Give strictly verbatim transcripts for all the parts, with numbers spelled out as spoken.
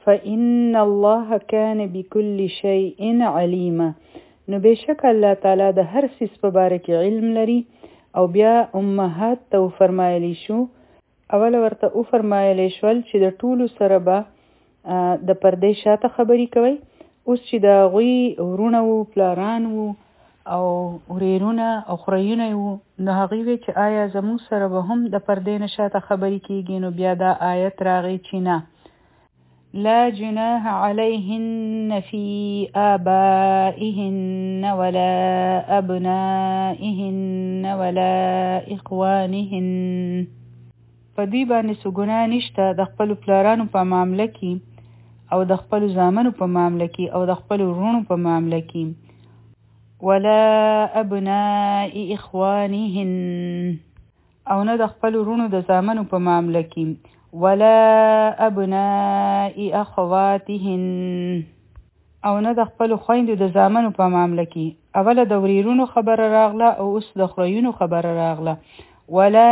فإن الله كان بكل شيء عليما. نو بشک الله تعالی د هر څه په باره کې علم لري. او بیا امهات ته فرمایلی شو، اول ورته او فرمایلی شول چې د ټولو سره به د پردې شاته خبرې کوي. اوس چې د هغوی ورونه وو، پلاران وو او ورېرونه او خوریونه وو، نو هغوی وی چې آیا زموږ سره به هم د پردې نه شاته خبرې کېږي. نو بیا دا آیت راغی چې نه، لا جناح عليهن في آبائهن ولا أبنائهن ولا إخوانهن. په دوی باندې څه ګناه نشته د خپلو پلارانو په معامله کې او د خپلو زامنو په معامله کې او د خپلو وروڼو په معامله کې. ولا أبناء إخوانهن، او نه د خپلو وروڼو د زامنو په معامله کې. ولا أبناء أخواتهن، او نه د خپلو خویندو د زامنو په معامله کې. اوله د وریرونو خبره راغله او اوس د خوریونو خبره راغله. ولا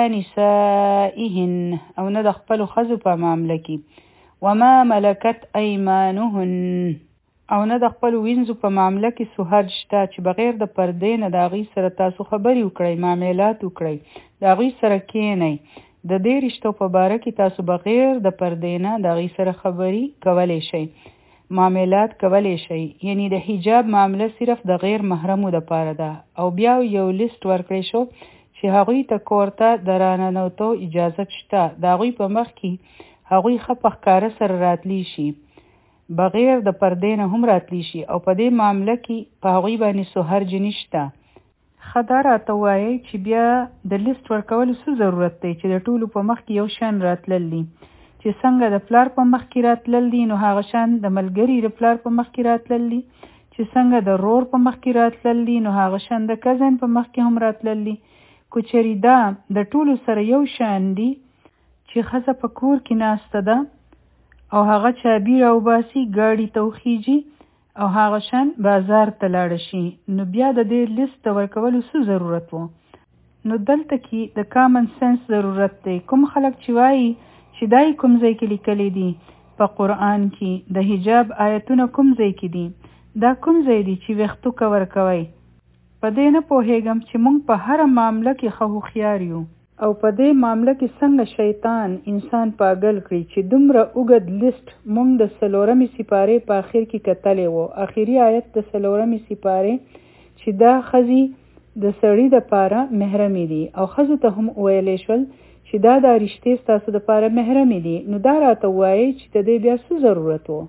نسائهن، او نه د خپلو ښځو په معامله کې. وما ملکت ایمانهن، او نه د خپلو وینځو په معامله کې څه حد شته چې بغیر د پردې نه د هغوی سره تاسو خبرې وکړئ، معاملات وکړئ، د هغوی سره کښېنئ. د دې رشتو په باره کې تاسو بغیر د پردې نه د هغوی سره خبرې کولی شئ، معاملات کولی شئ. یعنی د حجاب معامله صرف د غیر محرمو دپاره ده. او بیا یو لیست ورکړی شو چې هغوی ته کور ته د راننوتو اجازت شته. د هغوی په مخ کې هغوی ښه په ښکاره سره راتلی شي، بغیر د پردې نه هم راتلی شي، او په دې معامله کې په هغوی باندې څه حرج نشته. ښه دا راته ووایئ چې بیا د لیست ورکولو څه ضرورت دی چې د ټولو په مخ کې یو شان راتلل دي. چې څنګه د پلار په مخ کې راتلل دي، نو هغه شان د ملګري د پلار په مخ کې راتلل دي. چې څنګه د رور په مخ کې راتلل دي، نو هغه شان د کزن په مخ کې هم راتلل دي. که چېرې دا د ټولو سره یو شان دي چې ښځه په کور کې ناسته ده او هغه چابي راوباسي، ګاډي ته وخیږي او هغه شان بازار ته لاړه شي، نو بیا د دې لیست د ورکولو څه ضرورت و؟ نو دلته کې د کامن سنس ضرورت دی. کوم خلک چې وایي چې دای کوم ځای کې لیکلی دي په قرآن کې د حجاب آیتونه کوم ځای کې دي، دا کوم ځای دي چې ویښتو کور کوئ؟ په دې نه پوهېږم چې موږ په هره معامله کې ښه هوښیار یو، او په دې معامله کې څنګه شیطان انسان پاگل کړي چې دومره اوږد لیست موږ د څلورمې سپارې په آخر کې کتلی و. آخري آیت د څلورمې سپارې چې دا ښځې د سړي دپاره محرمې دي، او ښځو ته هم ویلی شول چې دا دا رشتې ستاسو دپاره محرمې دي. نو دا راته ووایئ چې د دې بیا څه ضرورت و؟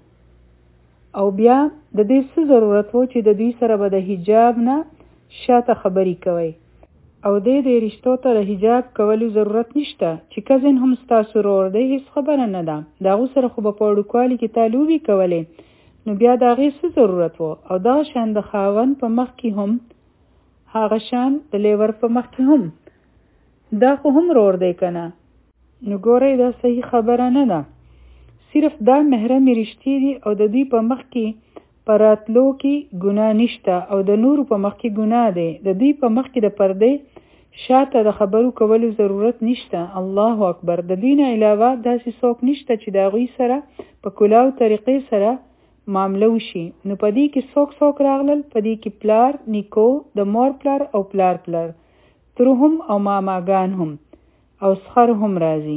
او بیا د دې څه ضرورت و چې د دوی سره به د حجاب نه شاته خبرې کوئ؟ او دې دې رشتو ته د حجاب کولو ضرورت نشته. چې کزن هم ستاسو رور دی، هیڅ خبره نه ده، د هغو سره خو به په وړوکوالي کې تا لوبې کولې، نو بیا د هغې څه ضرورت و؟ او دغه شان د خاوند په مخ کې هم، هغه شان د لیور په مخ کې هم، دا خو هم رور دی که نه؟ نو ګورئ دا صحیح خبره نه ده. صرف دا محرمې رشتې دي او د دوی په مخ کې په راتلو کې ګناه نشته، او د نورو په مخ کې ګناه دی. د دوی په مخ کې د پردې شاته د خبرو کولو ضرورت نشته. الله اکبر. د دوی نه علاوه داسې څوک نشته چې د هغوی سره په کلاو طریقې سره معامله وشي. نو په دې کې څوک څوک راغلل؟ په دې کې پلار، نیکو، د مور پلار او پلار پلار، ترو هم او ماماګان هم، او سخر هم راځي.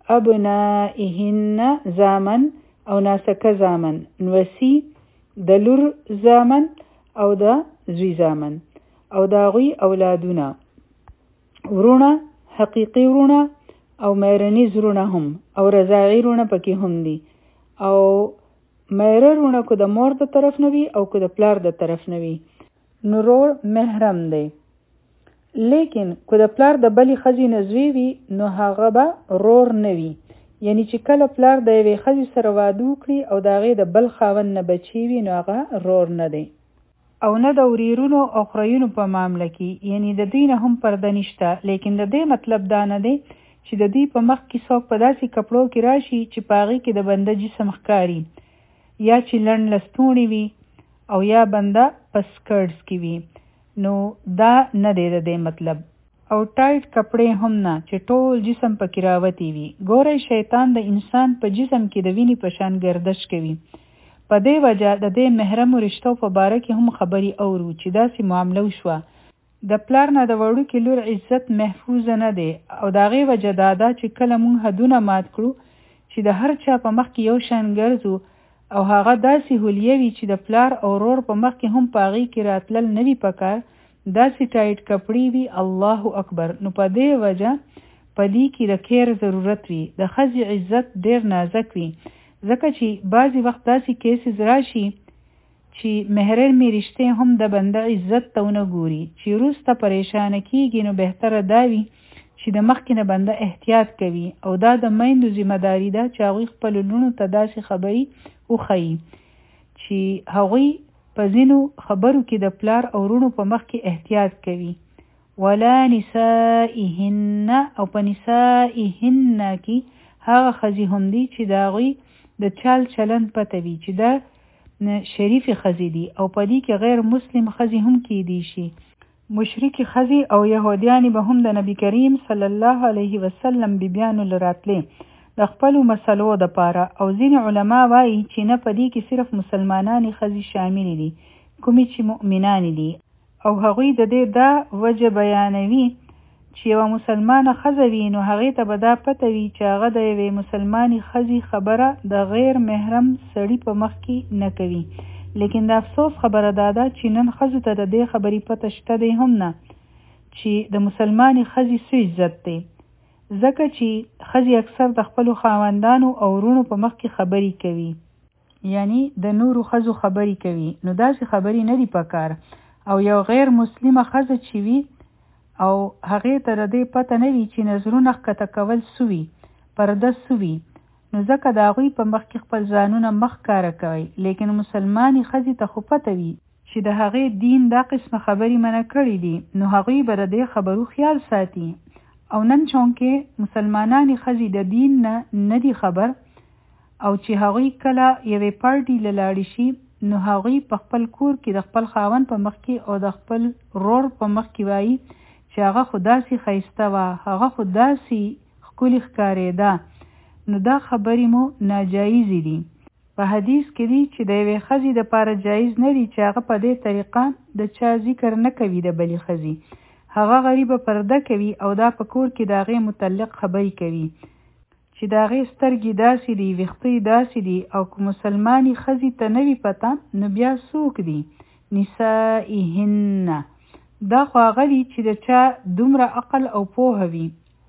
ابنائهن زامن او ناسکه زامن، نوسی د لور زامن او د زوی زامن، او د هغوی اولادونه، ورونه، حقیقي ورونه او میرنیز ورونه هم، او رضاعي ورونه پکې هم دي. او میره ورونه که د مور د طرف نه وي او که د پلار د طرف نه وي، نو رور محرم دی. لیکن که د پلار د بلې ښځې نه زوی وي، نو هغه به رور نه وي. یعنی چې کله پلار د یوې ښځې سره واده وکړي او د هغې د بل خاوند نه بچي وي، نو هغه رور نه دی. او نه د وریرونو او خوریونو په معامله کې، یعنی د دوی نه هم پرده نشته. لیکن د دې مطلب دا نه دی چې د دوی په مخ کې څوک په داسې کپړو کې راشي چې په هغې کې د بنده جسم ښکاري، یا چې لنډ لستوڼي وي، او یا بنده په سکرټس کې وي. نو دا نه دی د دې مطلب. او ټایټ کپړې هم نه چې ټول جسم پکې راوتی وي. ګورئ شیطان د انسان په جسم کې د وینې په شان گردش کوي. په دې وجه د دې محرم رشتو په باره کې هم خبري اورو چې داسې معامله وشوه. د پلار نه د وړوکې لور عزت محفوظ نه دی او د هغې وجه دا ده چې کله موږ حدونه مات کړو چې د هر چا په مخ کې یو شان ګرځو او هغه داسې حلیه وي چې د پلار او ورور په مخ کې هم په هغې کې راتلل نه وي پکار، داسې ټایټ کپړې وي. الله اکبر. نو په دې وجه په دې کې د کیر ضرورت وي. د ښځې عزت ډېر نازک وي ځکه چې بعضې وخت داسې کیسز راشي چې محرمې رشتې هم د بنده عزت ته ونه ګوري چې وروسته پریشانه کېږي. نو بهتره دا وي چې د مخکې نه بنده احتیاط کوي او دا د میندو ذمه داري ده چې هغوی خپلو لوڼو ته داسې خبرې وښیي چې هغوی په ځینو خبرو کې د پلار او وروڼو په مخ کې احتیاط کوي. ولا نسائهن او په نسائهن کې هغه ښځې هم دي چې د هغوی د چال چلند پته وي چې دا شریفې ښځې دي او په دې کې غیر مسلم ښځې هم کیدی شي. مشرکې ښځې او یهودیانې به هم د نبی کریم صلی الله علیه وسلم بیبیانو له راتلې د خپلو مسلو دپاره او ځینې علما وایي چې نه په دې کې صرف مسلمانانې ښځې شاملې دي کومې چې مؤمنانې دي او هغوی د دې دا وجه بیانوي چې یوه مسلمانه ښځه وي نو هغې ته به دا پته وي چې هغه د یوې مسلمانې ښځې خبره د غیر محرم سړي په مخ کې نه کوي. لیکن د افسوس خبره دا ده چې نن ښځو ته د دې خبرې پته شته دی هم نه چې د مسلمانې ښځې څه عزت دی ځکه چې ښځې اکثر د خپلو خاوندانو او وروڼو په مخ کې خبرې کوي یعنی د نورو ښځو خبرې کوي. نو داسې خبرې نه دي پکار او یو غیر مسلمه ښځه چې وي او هغې ته د دې پته نه وي چې نظرونه ښکته کول څه وي پرده څه وي نو ځکه د هغوی په مخ کې خپل ځانونه مخ ښکاره کوي. لیکن مسلمانې ښځې ته خو پته وي چې د هغې دین دا قسمه خبرې منع کړي دي نو هغوی به د دې خبرو خیال ساتي. او نن چونکې مسلمانانې ښځې د دین نه نه دي خبر او چې هغوی کله یوې پارټي له لاړې شي نو هغوی په خپل کور کې د خپل خاوند په مخ کې او د خپل ورور په مخ کې وایي چې هغه خو داسې ښایسته وه هغه خو داسې ښکلې ښکارېده. نو دا خبرې مو ناجایزې دي. په حدیث کې دي چې د یوې ښځې دپاره جایز نه دي چې هغه په دې طریقه د چا ذکر نه کوي د بلې ښځې. هغه غریبه پرده کوي او دا په کور کې د هغې متعلق خبرې کوي چې د هغې سترګې داسې دي ویښته داسې دي او که مسلمانې ښځې ته نه وي پته نو بیا څوک دي؟ نسائهن. دا خو هغه دي چې د چا دومره عقل او پوهه وي.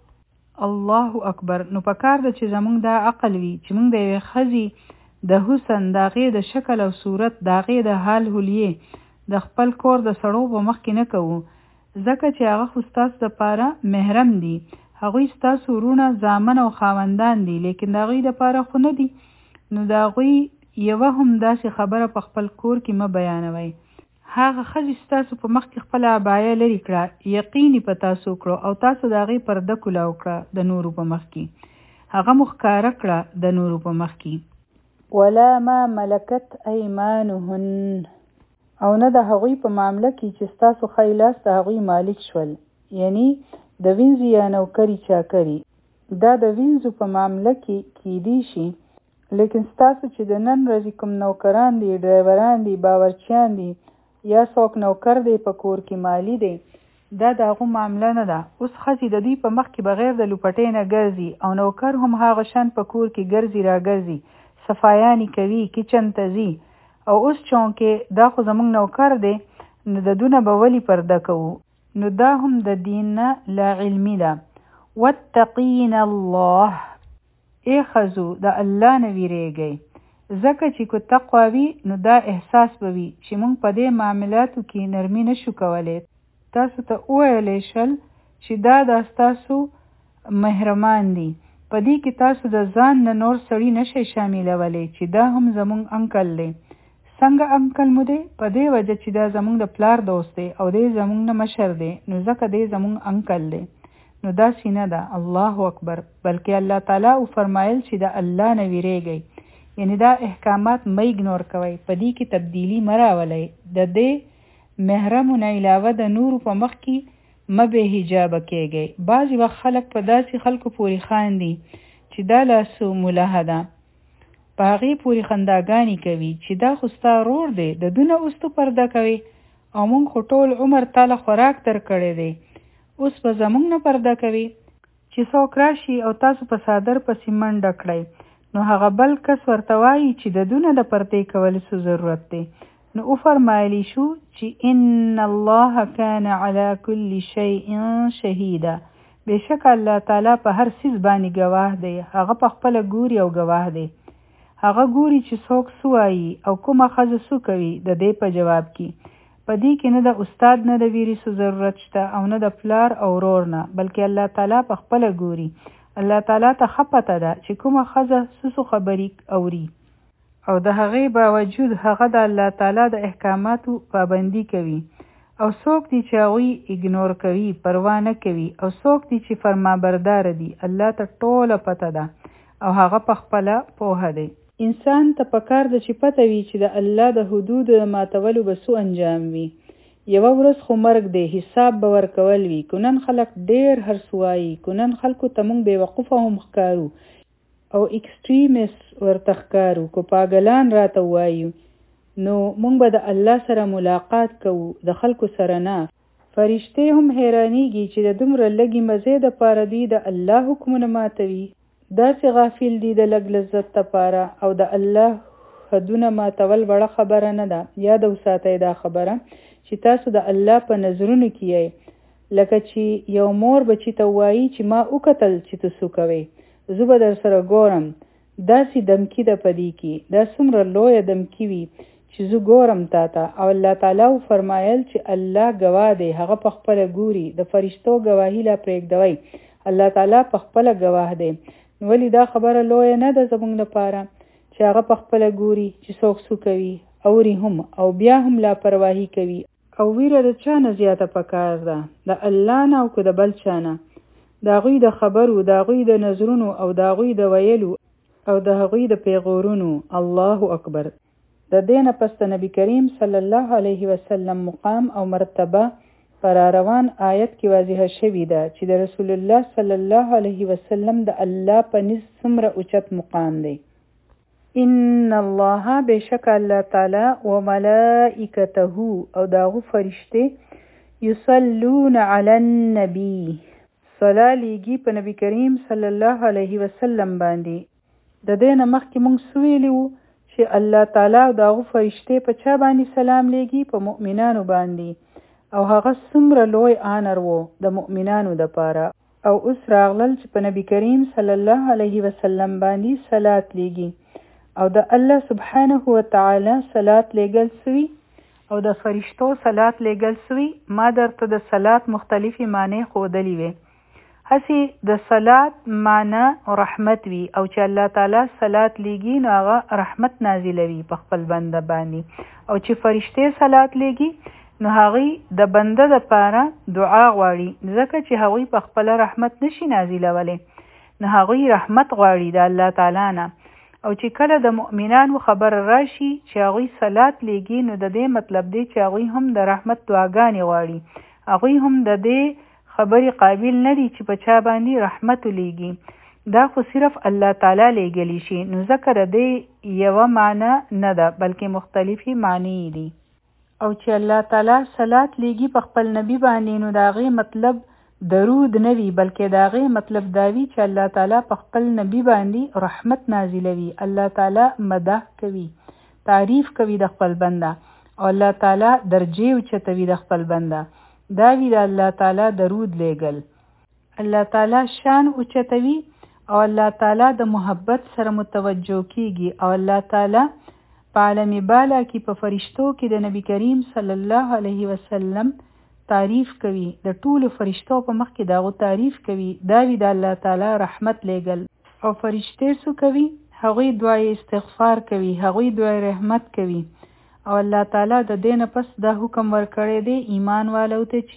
الله اکبر. نو پکار ده چې زمونږ دا عقل وي چې موږ د یوې ښځې د حسن د هغې د شکل او صورت د هغې د حال حلیې د خپل کور د سړو په مخ کې نه کوو ځکه چې هغه خو ستاسو دپاره محرم دي. هغوی ستاسو وروڼه زامن او خاوندان دي لیکن د هغوی دپاره خو نه دي. نو د هغوی یوه هم داسې خبره په خپل کور کې مه بیانوئ. هغه ښځې ستاسو په مخ کې خپله عبایه لرې کړه یقین په تاسو کړو او تاسو د هغې پرده کولاو کړه د نورو په مخ کې هغه مو ښکاره کړه د نورو په مخ کې. ولا ما ملکت ایمانهن. او نه د هغوی په معامله کې چې ستاسو ښی لاس د هغوی مالک شول یعنی د وینځي یا نوکري چاکري. دا د وینځو په معامله کې کیدی شي لیکن ستاسو چې د نن ورځې کوم نوکران دي ډرایوران دي باورچیان دي یا څوک نوکر دی په کور کې مالی دی دا د هغو معامله نه ده. اوس ښځې د دوی په مخ کې بغیر د لوپټۍ نه ګرځي او نوکر هم هغه شان په کور کې ګرځي را ګرځي صفایانې کوي کچن ته ځي او اوس چونکې دا خو زموږ نوکر دی نو د دونه به ولې پرده کوو نو دا هم د دین نه لا علمي ده. واتقین الله. ای ښځو د الله نه ویریږئ ځکه چې که تقوا وي نو دا احساس به وي چې موږ په دې معاملاتو کې نرمي نشو کولی. تاسو ته وویلی شل چې دا د ستاسو محرمان دي په دې کې تاسو د ځان نه نور سړي نشئ شاملولی چې دا هم زموږ انکل دی. څنګه انکل مو دی؟ په دې وجه چې دا زموږ د پلار دوست دی او دی زموږ نه مشر دی نو ځکه دی زموږ انکل دی. نو داسې نه ده. الله اکبر. بلکې الله تعالی فرمایل چې د الله نه ویریږئ یعنی دا احکامات مه اګنور کوئ په دې کې تبدیلي مه راولئ. د دې محرمو نه علاوه د نورو په مخ کې مه به حجابه کېږئ. بعضې وخت خلک په داسې خلکو پورې خاندي چې دا لاسو ملحه ده، په هغې پورې خنداګانې کوي چې دا خو ستا ورور دی، د دونه اوس تو پرده کوي او موږ خو ټول عمر تاله خوراک در کړی دی، اوس به زموږ نه پرده کوي. چې څوک راشي او تاسو په څادر پسې منډه کړئ نو هغه بل کس ورته وایي چې د دونه د پردې کولو څه ضرورت دی. نو وفرمایلی شو چې ان الله کان علی کل شیء شهیدا، بېشک الله تعالی په هر څیز باندې ګواه دی، هغه په خپله ګوري او ګواه دی. هغه ګوري چې څوک څه وایي او کومه ښځه څه کوي د دې په جواب کې. په دې کې نه د استاد نه د ویرې څه ضرورت شته او نه د پلار او ورور نه، بلکې الله تعالی په خپله ګوري. الله تعالی ته ښه پته ده چې کومه ښځه څه څه خبرې اوري او د هغې باوجود هغه د الله تعالی د احکاماتو پابندي کوي. او څوک دي چې هغوی اګنور کوي، پروا نه کوي، او څوک دي چې فرمانبرداره دي، الله ته ټوله پته ده او هغه په خپله پوهه دی. انسان ته پکار ده چې پته وي چې د الله د حدودو د ماتولو به څه انجام وي. یوه ورځ خو مرګ دی، حساب به ورکول وي. که نن خلک ډېر هر څه وایي، که نن خلکو ته موږ بېوقوفه هم ښکارو او اکسټریمیست ورته ښکارو، که پاګلان راته ووایو، نو موږ به د الله سره ملاقات کوو، د خلکو سره نه. فرشتې هم حیرانېږي چې د دومره لږې مزې دپاره دوی د الله حکمونه ماتوي. داسې غافل دي د لږ لذت دپاره، او د الله حدونه ماتول وړه خبره نه ده. یاد وساتئ دا خبره چې تاسو د الله په نظرونو کې یئ. لکه چې یو مور بچي ته وایي چې ما وکتل چې ته څه کوې، زه به در سره ګورم. داسې دمکي ده په دې کې، دا څومره لویه دمکي وي چې زه ګورم تا ته. او الله تعالی فرمایل چې الله ګواه دی، هغه په خپله ګوري. د فرشتو ګواهي لا پرېږدوئ، الله تعالی په خپله ګواه دی. ولې دا خبره لویه نه ده زموږ لپاره چې هغه په خپله ګوري چې څوک څه کوي، اوري هم او بیا هم لاپرواهي کوي. او ویره د چا نه زیاته پکار ده؟ د الله نه او که د بل چا نه؟ د هغوی د خبرو، د هغوی د نظرونو او د هغوی د ویلو او د هغوی د پیغورونو. الله اکبر. د دې نه پس د نبي کریم صلی الله علیه وسلم مقام او مرتبه پر روان آیت کې واضحه شوې ده چې د رسول الله صلی الله علیه وسلم د الله په نزد څومره اوچت مقام دی. ان الله بشک الله تعالی و ملائکته او داغو فرشته یصلون علی النبی، صلا لیږي په نبی کریم صلی الله علیه وسلم باندې. د دې نه مخکې موږ څه ویلي وو چې الله تعالی او داغو فرشته په چا باندې سلام لیږي؟ په مؤمنانو باندې. او هغه څومره لوی آنر وو د مؤمنانو دپاره. او اوس راغلل چې په نبی کریم صلی الله علیه وسلم باندې صلات لیږي. او د الله سبحانه وتعالی صلات لیږل سوي او د فرشتو صلات لیږل سوي. ما درته د صلات مختلفې معنی ښودلې وې. هسې د صلات معنی رحمت وي، او چې الله تعالی صلات لیږي نو هغه رحمت نازلوي په خپل بنده باندې. او چې فرشتې صلات لیږي نو هغوی د بنده دپاره دعا غواړي، ځکه چې هغوی په خپله رحمت نشي نازلولی، نو هغوی رحمت غواړي د الله تعالی نه. او چې کله د مؤمنانو خبر راشي چې هغوی صلات لیږي نو د دې مطلب دی چې هغوی هم د رحمت دعاګانې غواړي، هغوی هم د دې خبرې قابل نه دي چې په چا باندې رحمت لیږي. دا خو صرف الله تعالی لیږلی شي، نو ځکه د دې یوه معنی نه ده بلکې مختلفې معنی دي. او چې الله تعالی صلات لیږي په خپل نبی باندې نو د هغې مطلب درود نه وي، بلکې د هغې مطلب دا وي چې الله تعالی په خپل نبی باندې رحمت نازلوي، الله تعالی مدح کوي، تعریف کوي د خپل بنده، او الله تعالی درجې اوچتوي د خپل بنده. دا وی د الله تعالی درود لیږل. الله تعالی شان اوچتوي او الله تعالی د محبت سره متوجه کیږي. او الله تعالی په عالم بالا کې په فرشتو کې د نبی کریم صلی الله علیه وسلم تعریف کوي، د ټولو فرشتو په مخ کې داغو تعریف کوي. دا وی د الله تعالی رحمت لیږل. او فرشتې څه کوي؟ هغوی دعای استغفار کوي، هغوی دعای رحمت کوي. او الله تعالی د دې نه پس دا حکم ورکړی دی ایمان والو ته چې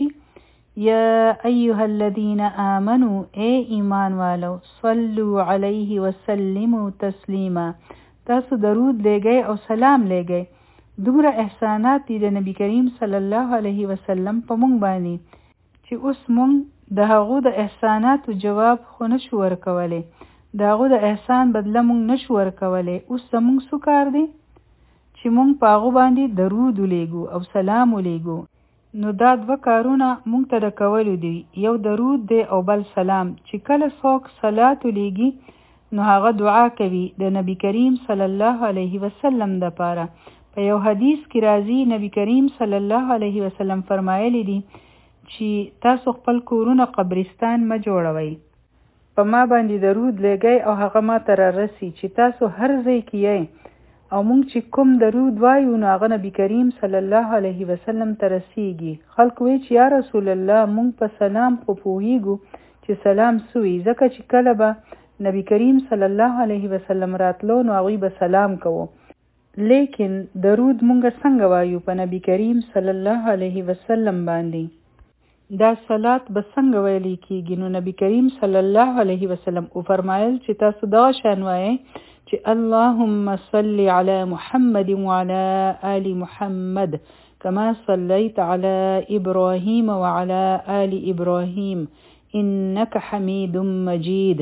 یا ایها الذین آمنوا، ای ایمان والو، صلو علیه وسلموا تسلیما، تاسو درود لیږئ او سلام لیږئ. دومره احسانات دي د نبی کریم صلی الله علیه وسلم په مونږ باندې چې اوس مونږ د هغو د احساناتو جواب خو نشو ورکولی، د هغو د احسان بدله مونږ نشو ورکولی. اوس زمونږ څه کار دی چې مونږ په هغو باندې درود ولیږو او سلام ولیږو. نو دا دوه کارونه مونږ ته د کولو دي، یو درود دی او بل سلام. چې کله څوک صلات ولیږي نو هغه دعا کوي د نبی کریم صلی الله علیه وسلم دپاره. په یو حدیث کې راځي نبی کریم صلی الله علیه وسلم فرمایلی دي چې تاسو خپل کورونه قبرستان مه جوړوئ، په ما باندې درود لګئ او هغه ما ته رارسي. چې تاسو هر ځای کې یئ او مونږ چې کوم درود وایو نو هغه نبی کریم صلی الله علیه وسلم ته رسیږي. خلق وی چې یا رسول الله مونږ په سلام خو پوهیږو چې سلام سوی، ځکه چې کله به نبی کریم صلی الله علیه وسلم راتلو نو هغوی به سلام کوو، لیکن درود مونږ څنګه وایو په نبی کریم صلی الله علیه وسلم باندې؟ دا صلات به څنګه ویلی کیږي؟ نو نبی کریم صلی الله علیه وسلم او فرمایل چې تاسو دغه شان وایئ چې اللهم صل علی محمد وعلى آل محمد كما صليت على إبراهيم وعلى آل إبراهيم إنك حميد مجيد.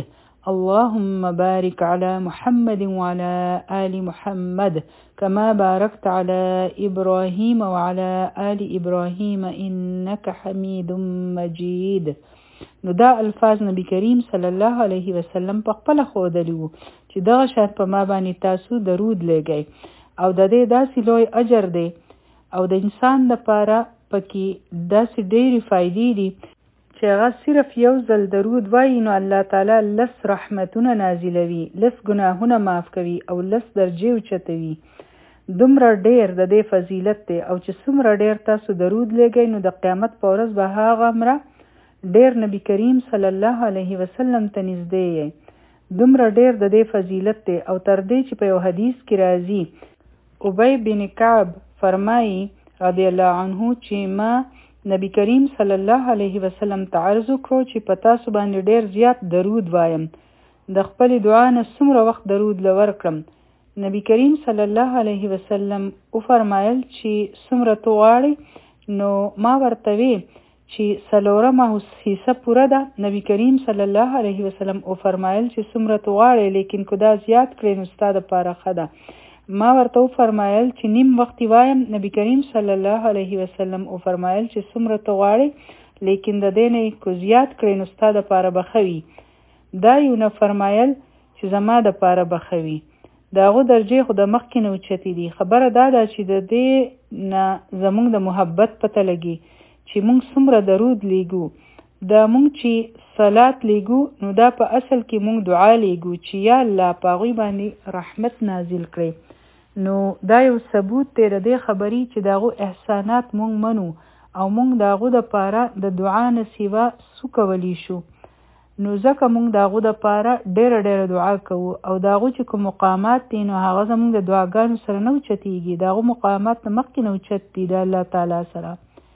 اللهم بارك على محمد وعلى آل محمد كما باركت على إبراهيم وعلى آل إبراهيم إنك حميد مجيد. نو دا الفاظ نبی کریم صلی الله علیه وسلم په خپل ښودلي وو چې دغه شان په ما باندې تاسو درود لګئ، او د دې داسې لوی اجر دی او د انسان دپاره پکې داسې ډېرې فایدې دي چې هغه صرف یو ځل درود وایي نو الله تعالی لس رحمتونه نازلوي، لس ګناهونه معاف کوي او لس درجې اوچتوي. دومره ډېر د دې فضیلت دی، او چې څومره ډېر تاسو درود لګئ نو د قیامت په ورځ به هغه مره ډېر نبی کریم صلی الله علیه وسلم ته نږدې یې. دومره ډېر د دې فضیلت دی، او تر دې چې په یو حدیث کې راځي ابی بن کعب فرمایي رضی الله عنه چې ما نبی کریم صلی الله علیه وسلم ته عرض وکړو چې په تاسو باندې ډېر زیات درود وایم، د خپلې دعا نه څومره وخت درود له ورکړم. نبی کریم صلی الله علیه وسلم وفرمایل چې څومره تو غواړئ، نو ما ورته وی چې څلورمه حصه پوره ده. نبی کریم صلی الله علیه وسلم وفرمایل چې څومره تو غواړئ، لیکن که دا زیات کړئ نو ستا دپاره ښه ده. ما ورته وفرمایل چې نیم وخت وایم. نبی کریم صلی الله علیه وسلم وفرمایل چې څومره تو غواړئ، لیکن د دې نه که زیات کړئ نو ستا دپاره به ښه وي. دا یو نه فرمایل چې زما دپاره به ښه وي. د هغو درجې خو د مخکې نه اوچتې دي. خبره دا ده چې د دې نه زموږ د محبت پته لګي چې موږ څومره درود لیږو. دا موږ چې صلات لیږو نو دا په اصل کې موږ دعا لیږو چې یا الله په هغوی باندې رحمت نازل کړئ. نو دا یو ثبوت دی د دې خبرې چې د هغو احسانات موږ منو او موږ د هغو دپاره د دعا نه سوا څه کولی شو. نو ځکه موږ د هغو دپاره ډېره ډېره دعا کوو، او د هغو چې کوم مقامات دي نو هغه زموږ د دعاګانو سره نه اوچتېږي، د هغو مقامات نه مخکې نه اوچت دي د الله تعالی سره.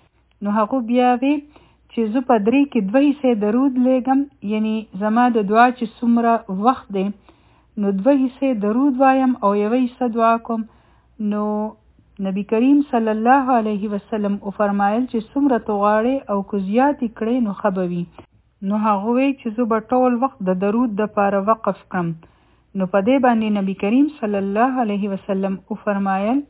نو هغو بیا وی چې زه په درې کې دوه حصې درود لیږم، یعنی زما د دعا چې څومره وخت دی نو دوه حصې درود وایم او یوه حصه دعا کوم. نو نبی کریم صلی الله علیه وسلم وفرمایل چې څومره تو غواړې او که زیاتې کړې نو ښه به وي. نو هغه وی چې زه به ټول وخت د درود دپاره وقف کړم. نو په دې باندې نبی کریم صلی الله علیه وسلم وفرمایل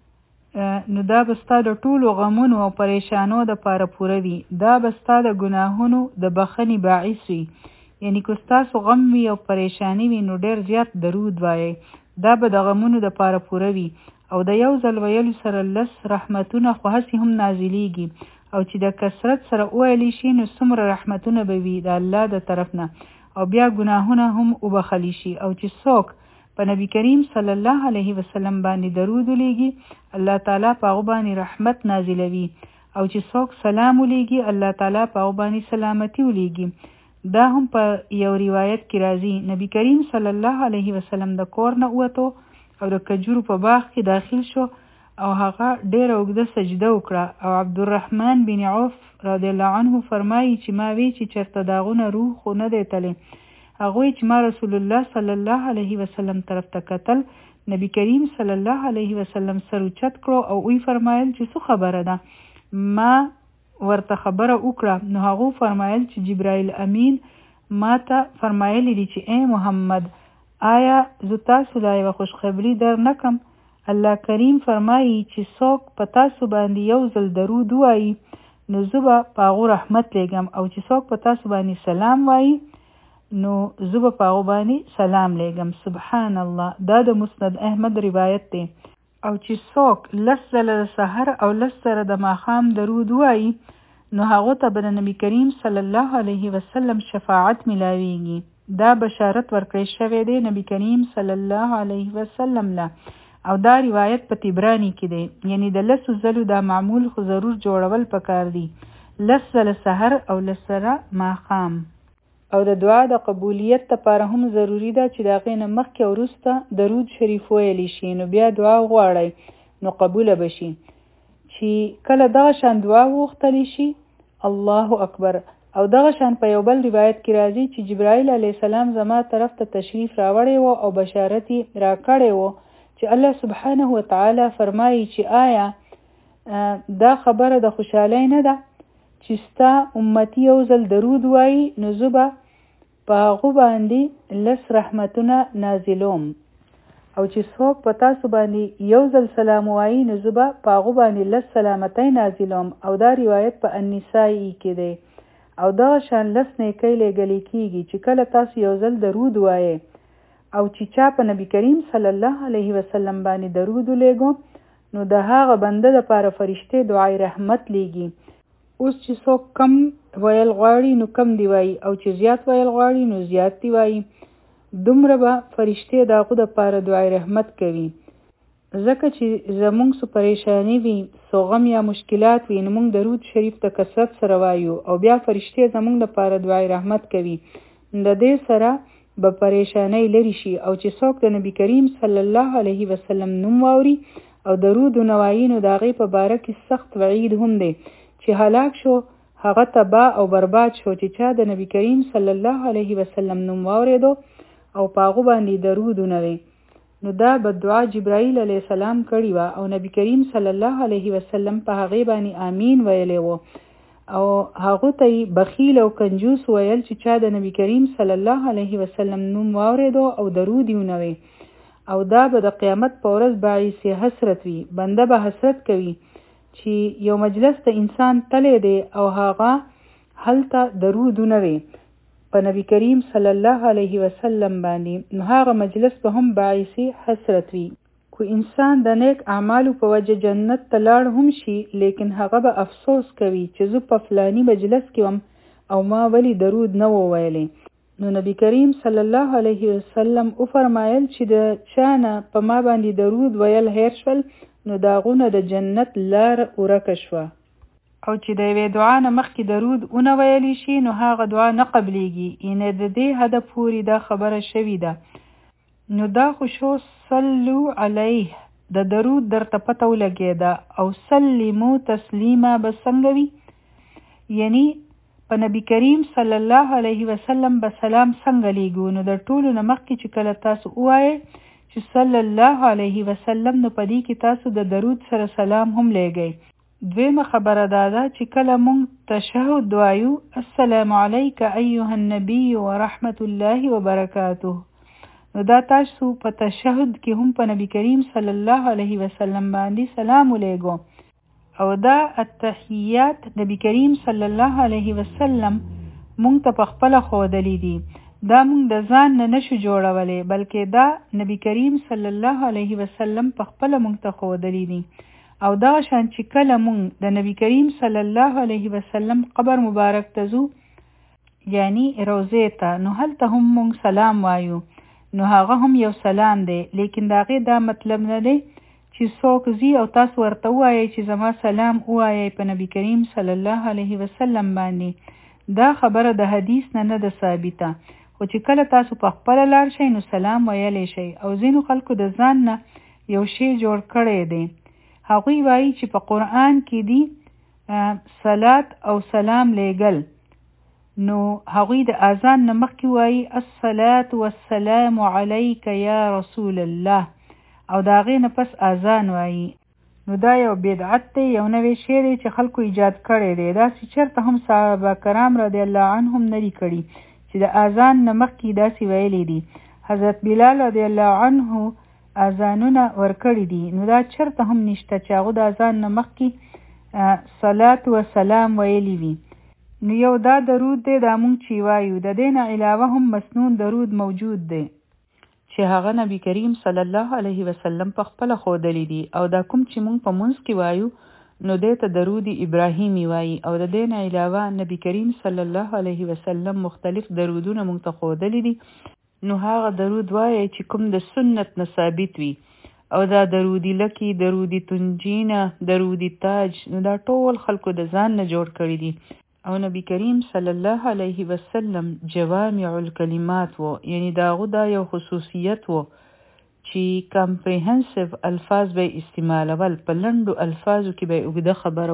نو دا به ستا د ټولو غمونو او پریشانو دپاره پوره وي، دا به ستا د ګناهونو د بخښنې باعث وي. یعنی که ستاسو غم وي او پریشانی وي نو ډېر زیات درود وایئ، دا به د غمونو دپاره پوره وي. او د یو ځل ویلو سره لس رحمتونه خو هسې هم نازلیږي، او چې د کثرت سره وویلی شي نو څومره رحمتونه به وي د الله د طرف نه، او بیا ګناهونه هم وبخلی شي. او چې څوک په نبی کریم صلی الله علیه وسلم باندې درود ولیږي الله تعالی په هغو باندې رحمت نازلوي، او چې څوک سلام ولیږي الله تعالی په هغو باندې سلامتی ولیږي. دا هم په یو روایت کې راځي نبی کریم صلی الله علیه وسلم د کور نه ووتو او د کجورو په باغ کې داخل شو او هغه ډېره اوږده سجده وکړه. او عبدالرحمن بن عوف رضی الله عنه فرمایي چې ما وی چې چېرته د هغونه روح خو نه دی تللی. هغوی چې ما رسول الله صلی الله علیه وسلم طرف ته کتل، نبی کریم صلی الله علیه وسلم سر اوچت کړو او وی فرمایل چې څه خبره ده؟ ما ورته خبره وکړه نو هغه فرمایل چې جبرائیل امین ما ته فرمایلی دي چې اے محمد آیا زه تاسو لا یوه خوشخبري در نکم الله کریم فرمایي چې څوک په تاسو باندې یو ځل درود وایي نو زه به په هغو رحمت لیږم او چې څوک په تاسو باندې سلام وایي نو زه به په هغو باندې سلام لیږم. سبحان الله. دا د مسند احمد روایت دی. او چې څوک لس ځله د سحر او لس ځله د ماښام درود وایي نو هغو ته به د نبي کریم صلی الله علیه وسلم شفاعت ملاویږي. دا بشارت ورکړی شوی دی نبی کریم صلی الله علیه وسلم له. او دا روایت په طبرانی کې دی. یعنی د لسو ځلو دا معمول خو ضرور جوړول پکار دی. لس ځله سحر او لس ځله ماښام. او د دعا د قبولیت لپاره هم ضروری ده چې د هغې نه مخکې او وروسته درود شریف ویلی شي نو بیا دعا وغواړئ نو قبوله به شي. چې کله دغه شان دعا وغوښتلی شي الله اکبر. او دغه شان په یو بل روایت کې راځي چې جبرائیل علیه السلام زما طرف ته تشریف راوړی و او بشارت یې راکړی و چې الله سبحانه وتعالی فرمایي چې آیا دا خبره د خوشحالۍ نه ده چې ستا امتی یو ځل درود وایي نو زه به په هغو باندې لس رحمتونه نازلوم او چې څوک په تاسو باندې یو ځل سلام وایي نو زه به په هغو باندې لس سلامتۍ نازلوم. او دا روایت په النسائی کې دی. او دا شان لس نیکۍ لیږلی کیږي چې کله تاسو یو ځل درود وایي او چې چا په نبی کریم صلی الله علیه وسلم باندې درود ولیږو نو د هغه بنده دپاره فرشتې دعای رحمت لیږي. اوس چې څوک کم ویل غواړي نو کم دی وایي او چې زیات ویل غواړي نو زیات دی وایي. دومره به فرشتې د هغو دپاره دعای رحمت کوي. ځکه چې زمونږ څه پریشاني وي څه غم یا مشکلات وي نو موږ درود شریف د کثرت سره وایو او بیا فرشتې زمونږ دپاره دعای رحمت کوي. د دې سره به پریشانۍ لري شي. او چې څوک د نبی کریم صلی الله علیه وسلم نوم واوري او درود ونوایي نو د هغې په باره کې سخت وعید هم دی چې هلاک شو هغه تباه او برباد شو چې چا د نبی کریم صلی الله علیه وسلم نوم واورېدو او په هغو باندې درود ونوي نو دا بددعا جبرائیل علیه السلام کړې وه او نبی کریم صلی الله علیه وسلم په هغې باندې آمین ویلی و او هغو ته یې بخیل او کنجوس ویل چې چا د نبی کریم صلی الله علیه وسلم نوم واورېدو او درود یې ونوي او دا به د قیامت په ورځ باعث حسرت وي. بنده به حسرت کوي چې یو مجلس ته انسان تلی دی او هغه هلته درود ونوي په نبی کریم صلی الله علیه وسلم باندې نو هغه مجلس به هم باعث حسرت وي. خو انسان د نیک اعمالو په وجه جنت ته لاړ هم شي لیکن هغه به افسوس کوي چې زه په فلاني مجلس کې وم او ما ولی درود نه و ویلی. نو نبی کریم صلی الله علیه وسلم وفرمایل چې د چا نه په ما باندې درود ویل هیر شول نو د هغونه د جنت لار ورکه شوه. او چې د یوې دعا نه مخکې درود ونه ویلی شي نو هغه دعا نه قبلیږي. یعنې د دې حده پورې دا خبره شوې ده. نو دا خو شو صلو علیه د درود درته پته ولګېده او سلمو تسلیمه به څنګه وي یعنی په نبی کریم صلی الله علیه وسلم به سلام څنګه لیږو نو د ټولو نه مخکې چې کله تاسو ووایئ چې صلی الله علیه وسلم نو په دې کې تاسو د درود سره سلام هم لیږئ. دویمه خبره دا ده چې کله مونږ تشهد وایو السلام علیک ایها النبی ورحمت الله وبرکاته نو دا تاسو په تشهد کې هم په نبی کریم صلی الله علیه وسلم باندې سلام ولیږو. او دا التحیات نبی کریم صلی الله علیه وسلم مونږ ته په خپله ښودلی دي. دا مونږ د ځان نه نشو جوړولی بلکې دا نبی کریم صلی الله علیه وسلم په خپله مونږ ته ښودلی دي. او دا شان چې کله مونږ د نبی کریم صلی الله علیه وسلم قبر مبارک ته ځو یعنی روضې ته نو هلته هم مونږ سلام وایو نو هغه هم یو سلام دی لیکن د هغې دا مطلب نه دی چې څوک ځي او تاسو ورته ووایئ چې زما سلام ووایئ په نبی کریم صلی الله علیه وسلم باندې. دا خبره د حدیث نه نه ده ثابته خو چې کله تاسو په خپله لاړ شئ نو سلام ویلی شئ. او ځینو خلکو د ځان نه یو شی جوړ کړی دی. هغوی وایي چې په قرآن کې دي صلات او سلام لیږل نو هغوی د اذان نه مخکې وایي الصلاة والسلام علیک یا رسول الله او د هغې نه پس اذان وایي نو دا یو بدعت دی، یو نوی شی دی چې خلکو ایجاد کړی دی. داسې چېرته هم صحابه کرام رضی الله عنهم نه دي کړي چې د اذان نه مخکې داسې ویلي دي. حضرت بلال رضی الله عنه اذانونه ورکړي دي، نو دا چېرته هم نشته چې هغه د اذان نه مخکې صلات و سلام ویلي وي. نو یو دا درود دی دا مونږ چې وایو. د دې نه علاوه هم مسنون درود موجود دی چې هغه نبی کریم صلی الله علیه وسلم په خپله ښودلی دي، او دا کوم چې مونږ په منځ کې وایو نو دې ته درود ابراهیمي وایي. او د دې نه علاوه نبی کریم صلی الله علیه وسلم مختلف درودونه مونږ ته ښودلی دي، نو هغه درود وایي چې کوم د سنت نه ثابت وي. او دا درودی لکی، درودی تنجینه، درودی تاج، نو دا ټول خلکو د ځان نه جوړ کړي دي. او نبی کریم صلی الله علیه وسلم جوامع الکلمات وو، یعنی داغو دا یو خصوصیت وو چې کمپریهنسیو الفاظ به استعمالول، په لنډو الفاظو کې به اوږده خبره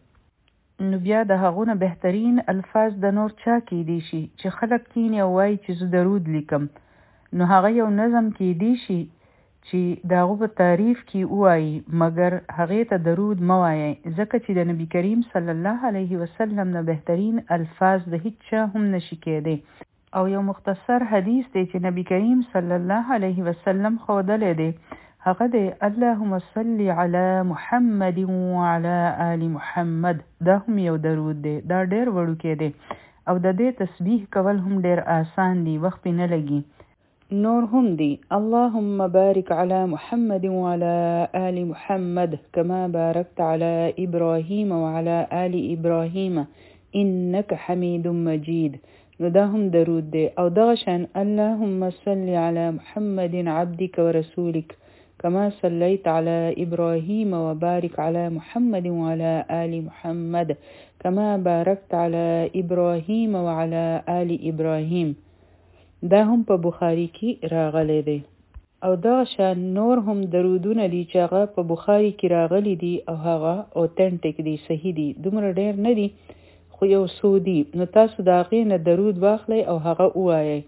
وکړه. نو بیا د هغونه بهترین الفاظ د نور چا کیدی شي چې خلک کینی او وایي چې زه درود لیکم، نو هغه یو نظم کیدی شي چې داغو په تعریف کې وایي، مګر هغې ته درود مه وایئ، ځکه چې د نبی کریم صلی الله علیه وسلم نه بهترین الفاظ د هیڅ چا هم نشي کېدی. او یو مختصر حدیث دی چې نبی کریم صلی الله علیه وسلم ښودلی دی، هغه دی اللهم صل علی محمد وعلى آل محمد. دا هم یو درود دی، دا ډېر وړوکی دی او د دې تسبیح کول هم ډېر آسان دی، وخت پې نه لګي. نور هم دی اللهم بارك على محمد وعلى آل محمد كما باركت على إبراهيم وعلى آل إبراهيم إنك حميد مجيد. نو دا هم درود دی. او دغشان اللهم صل على محمد عبدك ورسولك كما صليت على إبراهيم وبارك على محمد وعلى آل محمد كما باركت على إبراهيم وعلى آل إبراهيم. دا هم په بخاری کې راغلی دی. او دا شان نور هم درودونه دي چې هغه په بخاری کې راغلی دي او هغه اوتنټیک دي، صحیح دي، دومره ډېر نه دي خو یو څو دي. نو تاسو د هغې نه درود واخلئ او هغه ووایئ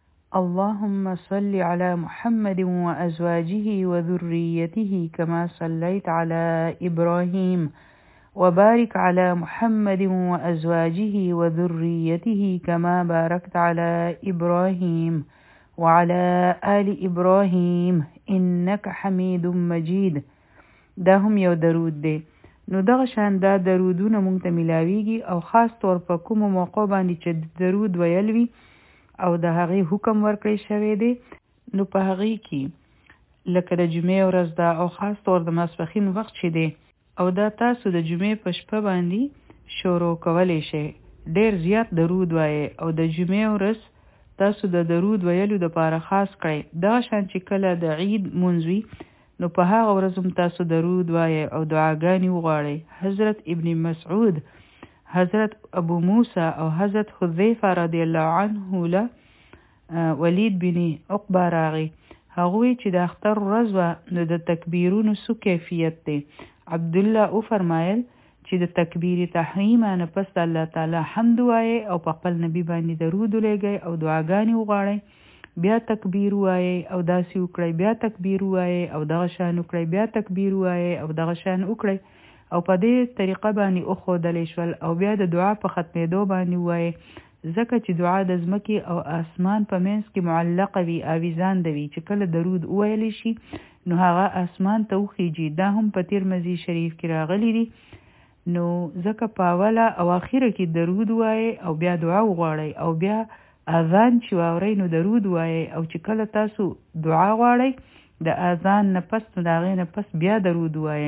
اللهم صل على محمد وأزواجه وذريته كما صليت على إبراهيم وبارك على محمد وأزواجه وذريته كما باركت على إبراهيم وعلى آل إبراهيم إنك حميد مجيد. دا هم یو درود دی. نو دغه شان دا درودونه مونږ ته ملاویږي، او خاص طور په کومو موقع باندې چې درود ویل وي او د هغې حکم ورکړی شوی دی، نو په هغې کې لکه د جمعې ورځ ده او خاص طور د ماسپښین وخت چې دی، او دا تاسو د جمعې په شپه باندې شروع کولی شئ. ډېر زیات درود وایئ او د جمعې ورځ تاسو د درود ویلو دپاره خاص کړئ. دغه شان چې کله د عید لمونځ وي نو په هغه ورځ هم تاسو درود وایئ او دعاګانې وغواړئ. حضرت ابن مسعود، حضرت ابو موسی او حضرت حذیفه رضی الله عنه له ولید بن عقبه راغی. هغوی چې د اختر ورځ وه نو د تکبیرونو څه کیفیت دی. عبدالله او فرمایل چې د تکبیر تحریمه نه پس د الله تعالی حمد وایئ او په خپل نبی باندې درود ولېږئ او دعاګانې وغواړئ، بیا تکبیر وایئ او داسې وکړئ، بیا تکبیر وایئ او دغه شان وکړئ، بیا تکبیر وایئ او دغه شان وکړئ، او په دې طریقه باندې وښودلی شول. او بیا د دعا په ختمېدو باندې وایئ، ځکه چې دعا د ځمکې او اسمان په منځ کې معلقه وي، آویزانده وي، چې کله درود وویلی شي نو هغه اسمان ته وخیږي. دا هم په ترمذي شریف کې راغلی دي. نو ځکه په اوله او اخره کې درود وایئ او بیا دعا وغواړئ، او بیا اذان چې واورئ نو درود وایئ، او چې کله تاسو دعا غواړئ د اذان نه پس نو د هغې نه پس بیا درود وایئ،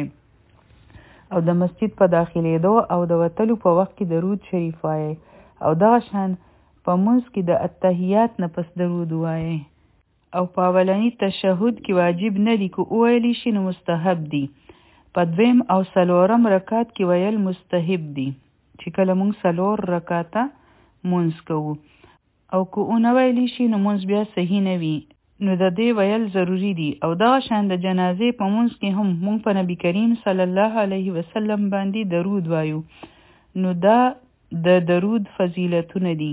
او د مسجد په داخلېدو او د وتلو په وخت کې درود شریف وایئ، او دغه شان په منځ کې د اتحیات نه پس درود وایئ. او په اولني تشهد کې واجب نه دي، که وویلی شي نو مستحب دي. په دویم او څلورم رکعت کې ویل مستحب دي، چې کله مونږ څلور رکعته مونځ کوو، او که ونه ویلی شي نو مونځ بیا صحیح نه وي، نو د دې ویل ضروري دي. او دغه شان د جنازې په مونځ کې هم مونږ په نبی کریم صلی الله علیه وسلم باندې درود وایو. نو دا د درود فضیلتونه دي.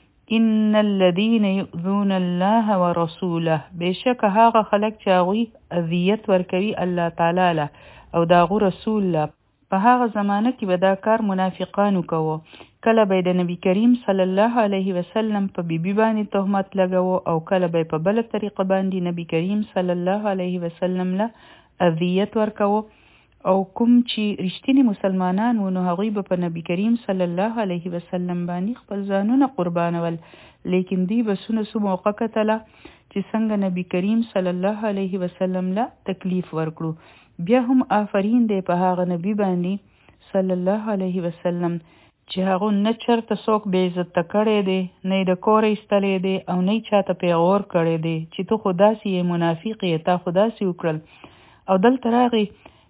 ان الذين يؤذون الله ورسوله، بشک هغه خلک چې هغوی اذیت ورکوي الله تعالی له او داغو رسول الله. په هغه زمانه کې به دا کار منافقانو کوو. کله به د نبی کریم صلی الله علیه وسلم په بیبي باندې تهمت لګاوه او کله به په بل طریقه باندې نبی کریم صلی الله علیه وسلم له اذیت ورکوه. او کوم چې رښتینی مسلمانان و نو هغوی به په نبی کریم صلی الله علیه وسلم باندې خپل ځانونه قربانول، لیکن دوی به څونه څه موقع کتله چې څنګه نبی کریم صلی الله علیه وسلم له تکلیف ورکړو. بیا هم آفرین دی په هغه نبی باندې صلی الله علیه وسلم چې هغه نه چرته څوک بې عزته کړی دی، نه د کوره ایستلی دی او نه چاته پیغور کړی دی چې تو خو داسې یې منافق یې، تا خو داسې وکړل. او دلته راغی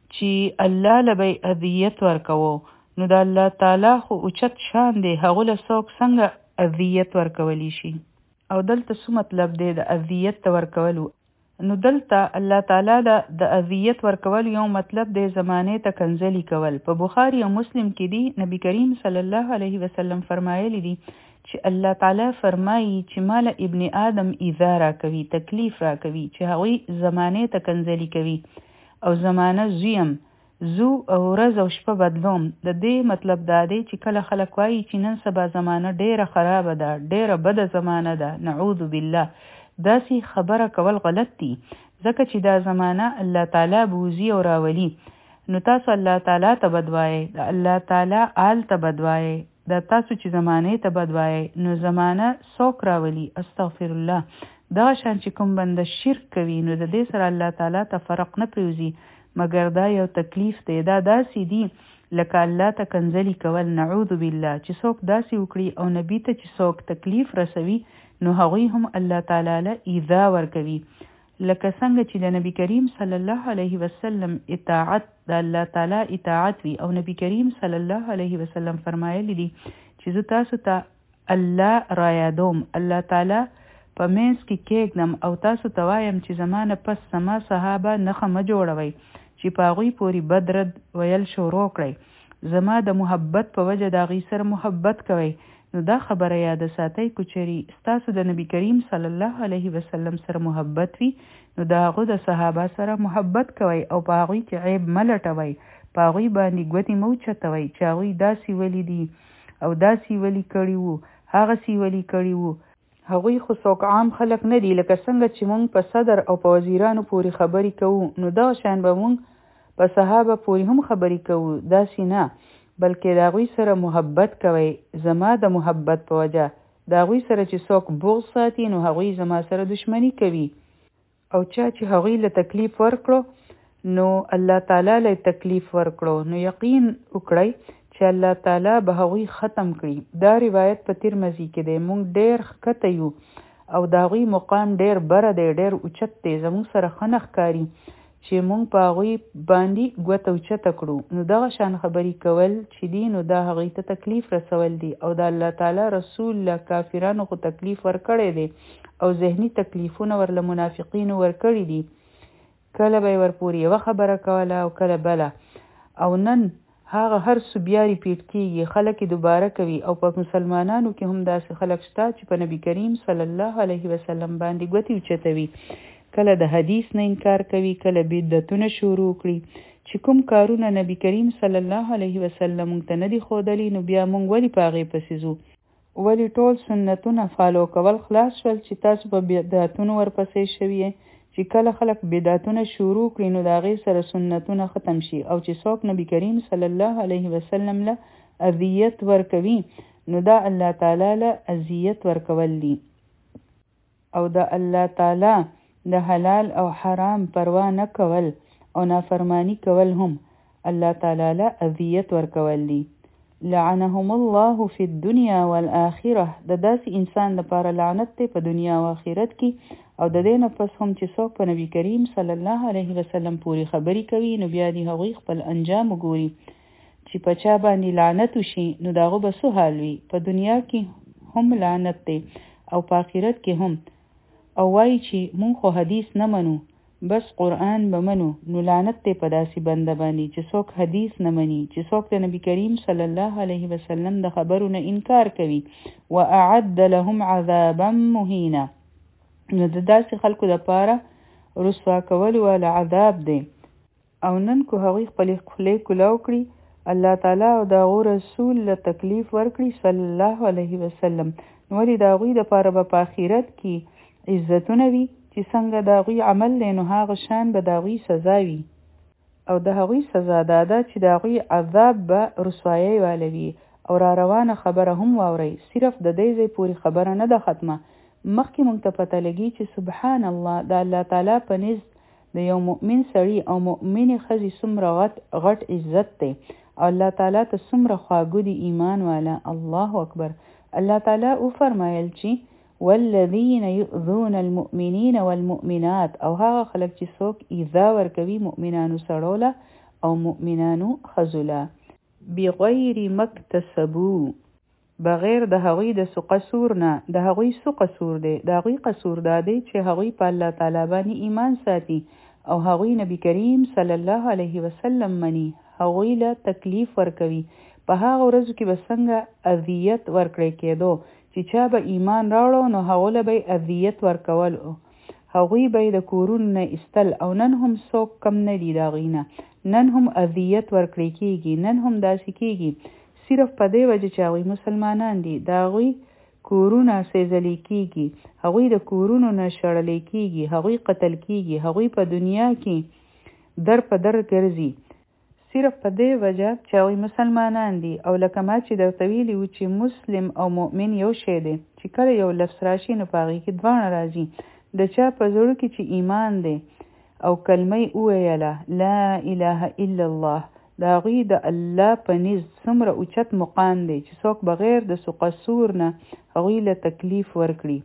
چې الله له به اذیت ورکوو، نو د الله تعالی خو اوچت شان دی، هغه له څوک څنګه اذیت ورکولی شي. او دلته څه مطلب دی د اذیت ته ورکولو؟ نو دلته الله تعالی له د اذیت ورکول یو مطلب دی زمانه ته کنځلي کول. په بخاری او مسلم کې دی نبی کریم صلی الله علیه وسلم فرمایلی دی چې الله تعالی فرمایي چې مال ابن آدم ایذا را کوي، تکلیف را کوي، چې هغوی زمانه ته کنځلي کوي او زمانه زویم زو او ورځ او شپه بدلوم. د دې مطلب دا دی چې کله خلک وایي چې نن سبا زمانه ډیره خرابه ده، ډیره بده زمانه ده، نعوذ بالله، داسې خبره کول غلط دي، ځکه چې دا زمانه الله تعالی بوزي او راولي. نو تاسو الله تعالی ته بدوایئ، د الله تعالی آل ته بدوایئ، د تاسو چې زمانه ته بدوایئ نو زمانه څوک راولي؟ استغفر الله. دا شان چې کوم بنده شرک کوي نو د دې سره الله تعالی ته فرق نه پریوزي، مګر دا یو تکلیف دی. دا داسې دي لکه الله ته کنځلي کول، نعوذ بالله، چې څوک داسې وکړي او نبی ته چې څوک تکلیف رسوي نو هغوی هم الله تعالی له ایذا ورکوي. لکه څنګه چې د نبی کریم صلی الله علیه وسلم اطاعت د الله تعالی اطاعت وي، او نبی کریم صلی الله علیه وسلم فرمایلی دي چې زه تاسو ته الله را یادوم، الله تعالی په منځ کې کېږدم او تاسو ته وایم چې زمانه پس زما صحابه نښه مه جوړوئ چې په هغوی پورې بد رد ویل شروع کړئ، زما د محبت په وجه د هغوی سره محبت کوئ. نو دا خبره یاد ساتئ کوچري ستاسو د نبی کریم صلی الله علیه وسلم سره محبت وي نو د هغو د صحابه سره محبت کوئ او په هغوی کې عیب مه لټوئ، په هغوی باندې ګوتې مه اوچتوئ چې هغوی داسې ولي دي او داسې ولي کړي وو، هغسې ولي کړي وو. هغوی خو څوک عام خلک نه دي، لکه څنګه چې موږ په صدر او په وزیرانو پورې خبرې کوو نو دغه شان به موږ په صحابه پورې هم خبرې کوو، داسې نه، بلکې د هغوی سره محبت کوئ. زما د محبت په وجه د هغوی سره چې څوک بغض ساتي نو هغوی زما سره دشمني کوي، او چا چې هغوی له تکلیف ورکړو نو الله تعالی له تکلیف ورکړو نو یقین وکړئ چې الله تعالی به هغوی ختم کړي. دا روایت په ترمذی کې دی. موږ ډیر ښکته یو او د هغوی مقام ډیر بره دی، ډیر اوچت دی، زموږ سره ښه نه ښکاري چې موږ په هغوی باندې ګوته اوچته کړو. نو دغه شان خبرې کول چې دي نو دا هغوی ته تکلیف رسول دي، او د الله تعالی رسول له کافرانو خو تکلیف ورکړی دی او ذهني تکلیفونه ورله منافقینو ورکړي دي. کله به یې ورپورې یوه خبره کوله او کله بله، او نن هغه هر څه بیا ریپیټ کېږي، خلک یې دوباره کوي. او په مسلمانانو کې هم داسې خلک شته چې په نبی کریم صلی الله علیه وسلم باندې ګوتې اوچتوي، کله د حدیث نه انکار کوي، کله بدعتونه شروع کړي. چې کوم کارونه نبی کریم صلی الله علیه وسلم موږ ته نه دي ښودلي نو بیا موږ ولې په هغې پسې ځو؟ ولې ټول سنتونه فالو کول خلاص شول چې تاسو په بدعتونو ورپسې شوي؟ چې کله خلک بدعتونه شروع کړي نو د هغې سره سنتونه ختم شي، او چې څوک نبی کریم صلی الله علیه وسلم له اذیت ورکوي نو دا الله تعالی له اذیت ورکول دي، او د الله تعالی د حلال او حرام پروا نه کول او نافرمانی کول هم الله تعالی له اذیت ورکول دي. لعنهم الله فی الدنیا والآخره، د داسې انسان لپاره لعنت دی په دنیا او آخرت کې. او د دې نه پس هم چې څوک په نبی کریم صلی الله علیه وسلم پورې خبرې کوي نو بیا دې هغوی خپل انجام وګوري چې په چا باندې لعنت وشي نو د هغو به څه حال وي. په دنیا کې هم لعنت دی او په آخرت کې هم. او وایي چې مونږ خو حدیث نه منو، بس قرآن به منو، نو لعنت دی په داسې بنده باندې چې څوک حدیث نه مني، چې څوک د نبی کریم صلی الله علیه وسلم د خبرو نه انکار کوي. واعد لهم عذابا مهینا، نو د داسې خلکو لپاره رسوا کول والا عذاب دی. او نن کو هغوی خپلې خولې کولاو کړي، الله تعالی او د هغو رسول له تکلیف ورکړي صلی الله علیه وسلم، نو ولې د هغوی دپاره به په آخرت کې عزتونه وي چې څنګه د هغوی عمل دی نو هغه شان به د هغوی سزا وي. او د هغوی سزا دا ده چې د هغوی عذاب به رسوایۍ واله وي. او را روانه خبره هم واورئ، صرف د دې ځای پورې خبره نه ده ختمه، مخکې موږ ته پته لګي چې سبحان الله د الله تعالی په نزد د یو مؤمن سړي او مؤمنې ښځې څومره غټ غټ عزت دی، او الله تعالی ته څومره خواږه دي ایمان والا. الله اکبر. الله تعالی وفرمایل چې والذین یؤذون المؤمنین والمؤمنات، او هغه خلک چې څوک ایذا ورکوي مؤمنانو سړو او مؤمنانو ښځو له بغیر مکتسبو، بغیر د هغوی د څه قصور نه. د هغوی څه قصور دی؟ د هغوی قصور دا دی چې هغوی په الله تعالی باندې ایمان ساتي او هغوی نبی کریم صلی الله علیه وسلم مني، هغوی له تکلیف ورکوي. په هغه ورځو کې به څنګه اذیت ورکړی کېدو چې چا به ایمان راوړو نو هغو له به اذیت ورکول، هغوی به د کورونو نه ایستل، او نن هم څوک کم نه دي د هغوی نه، نن هم اذیت ورکړی کېږي، نن هم داسې کېږي، صرف په دې وجه چې هغوی مسلمانان دي، د هغوی کورونه سېزلي کېږي، هغوی د کورونو نه شړلی کېږي، هغوی قتل کېږي، هغوی په دنیا کې در په در ګرځي، صرف په دې وجه چې هغوی مسلمانان دي. او لکه ما چې درته ویلي وو چې مسلم او مؤمن یو شی دی، چې کله یو لفظ راشي نو په هغې کې دواړه راځي. د چا په زړه کې چې ایمان دی او کلمه یې وویله لا اله الا الله، د هغوی د الله په نزد څومره اوچت مقام دی چې څوک بغیر د څه قصور نه هغوی له تکلیف ورکړي.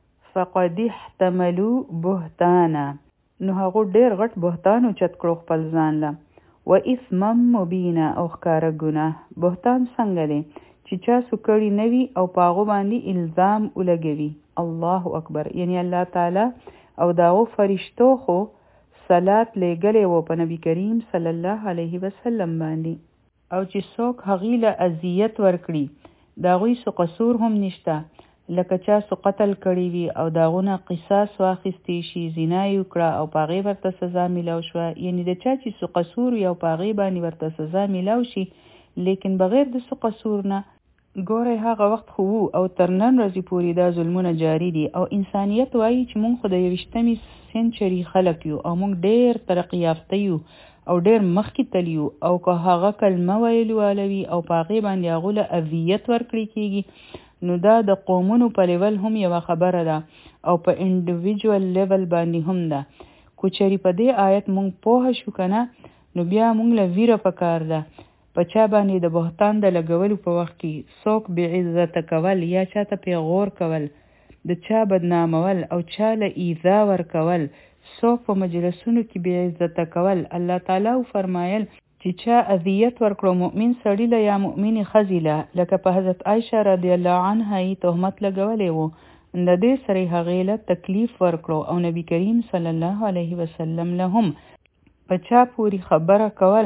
فقد احتملوا بهتانا، نو هغو ډېر غټ بهتان اوچت کړو خپل ځان له، و اثما مبینا، او ښکاره ګناه. بهتان څنګه دی؟ چې چا څه کړي نه وي او په هغو باندې الزام ولګوي. الله اکبر. یعنی الله تعالی او د هغو فرشتو خو صلات لېږلی و په نبي کریم صلی الله علیه وسلم باندې، او چې څوک هغې له اذیت ورکړي د هغوی څه قصور هم نشته، لکه چا څه قتل کړي وي او د هغو نه قصاص واخیستی شي، زنا یې وکړه او په هغې ورته سزا میلاو شوه، یعنی د چا چې څه قصور وي او په هغې باندې ورته سزا میلاو شي، لیکن بغیر د څه قصور نه. ګورئ هغه وخت خو وو او تر نن ورځې پورې دا ظلمونه جاري دي، او انسانیت وایي چې موږ خو د یویشتمې سینچري خلک یو او موږ ډېر ترقي یافته یو او ډېر مخکې تللي یو، او که هغه کلمه ویلو واله وي او په هغې باندې هغو له اذیت ورکړی کېږي نو دا د قومونو په لیول هم یوه خبره ده او په انډیویجوال لیول باندې هم ده. کو چېرې په دې آیت موږ پوه شو که نه نو بیا موږ له ویره پکار ده په چا باندې د بهتان د لګولو په وخت کې څوک بې عزته کول یا چاته پیغور کول، د چا بدنامول او چا له ایذا ورکول، څوک په مجلسونو کې بې عزته کول. الله تعالی فرمایل چې چا اذیت ورکړو مؤمن سړي له یا مؤمنې ښځې له، لکه په حضرت عایشه رضی الله عنها یې تهمت لګولی و، د دې سره یې هغې له تکلیف ورکړو، او نبي کریم صلی الله علیه وسلم له هم په چا پورې خبره کول